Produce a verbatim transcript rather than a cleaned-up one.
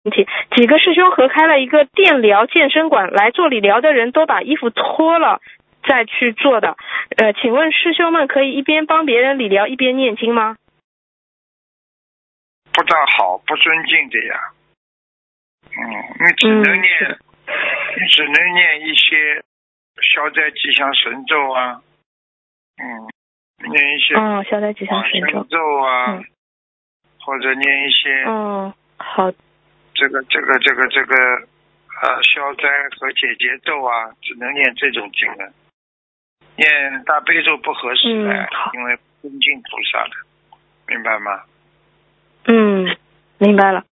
题，几个师兄合开了一个电疗健身馆，来做理疗的人都把衣服脱了再去做的。呃，请问师兄们可以一边帮别人理疗一边念经吗？ 不大好，不尊敬的呀。嗯，你只能念， 嗯、 你只能念一些消灾吉祥神咒啊，嗯，念一些哦，消灾吉祥神咒咒啊， 嗯、 或者念一些哦，好， 这个这个这个这个呃消灾和解结咒啊，只能念这种经了。念大悲咒不合适的， 嗯、好， 因为尊敬菩萨的，明白吗？ 嗯，明白了。